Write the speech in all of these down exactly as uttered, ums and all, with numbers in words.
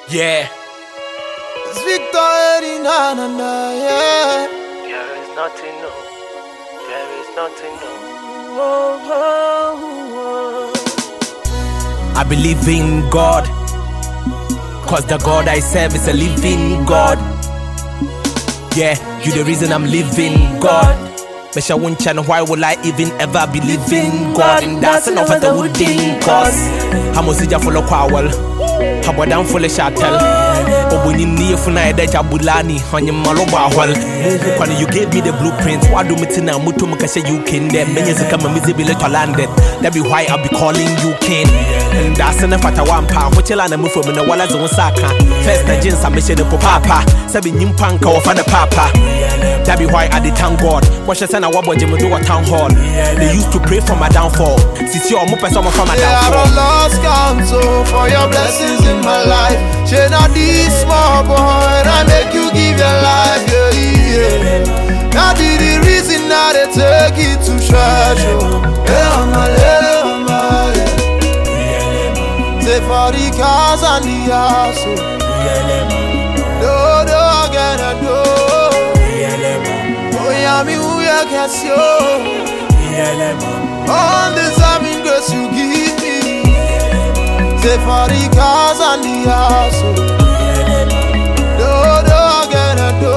Yeah. It's Victor Eddie, na na na, yeah. There is nothing new. There is nothing new. Oh, oh, oh. I believe in God, cause the God I serve is a living God. Yeah, you the reason I'm living God. Mesha won't channel, why will I even ever believe in God? And that's enough of the wooden cause Hamosija follow Kwawal Habadan full of shatel Obuni near Funa Deja Bulani on your Maloba Hall. When you gave me the blueprint, why do Mitina Mutu Mukasha you can then many come a miserable landed. That be why I'll be calling you king. And that's enough at a one pound, which I'll move from the Walla Zone Saka. First, the jeans are mission for Papa, Sabi Nimpanka or Father Papa. That be why I did thank God. Watch a son of what Jim do a town hall. They used to pray for my downfall. Since you're more person from my downfall. I lost counsel for your blessings in my life. She not this small boy, I make you give your life, yeah, yeah. Now the reason now they take it to church, oh. Yeah, I'm a little, I'm a little. Say for the cars and the house, oh. Do, do, again, I do. Oh, yeah, me who you can see, oh. All this I'm in grace you give me. Say for the cars and the house, oh. Do, do, again, I do.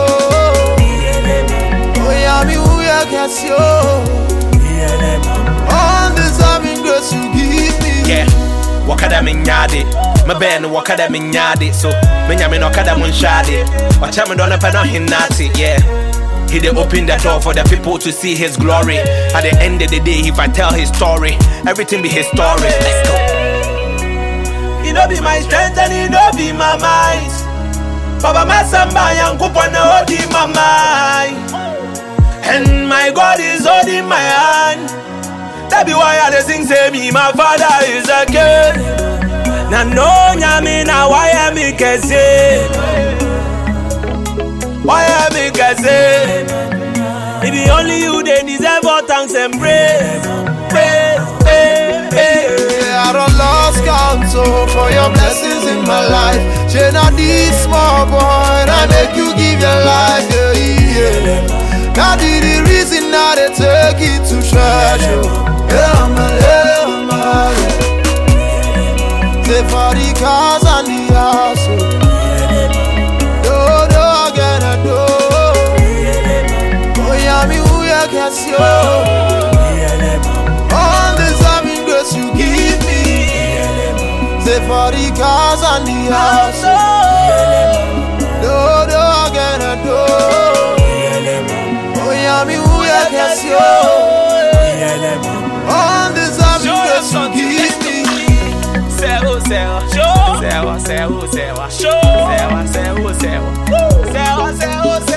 Oh, yeah, me who you can see, oh. All this I'm in grace you give me. Yeah, wakada minyade. My band wakada minyade. So, menya me no kada munshade. Wacha me dona pa no hinati, yeah. He did open the door for the people to see his glory. At the end of the day, if I tell his story, everything be his story. Let's go. He no be my strength and he no be my might. Papa my samba young kupana odi my mind. And my God is holding my hand. That be why I sing say me my father is a king. Na no nyami na why am I kese. Why am I kese? It be only you they deserve all thanks and praise. Praise, praise, praise. I don't lost counsel for your blessings in my life. She not this small boy, I make you give your life, yeah, yeah. Now the reason now they take it to church, oh. Yeah, I'm a little, I'm a little. Say for the cars and the house, oh. Do, do, again, I do. Oh, yeah, me who you can see, oh. All this I'm in grace you give me. Say for the cars and the house, oh. Do, do, again, I do. Oh, yeah, me who you can see, oh. All this I'm in grace you give me. Sewa, sewa, sewa, sewa, sewa, sewa, sewa, sewa, sewa, sewa, sewa, sewa.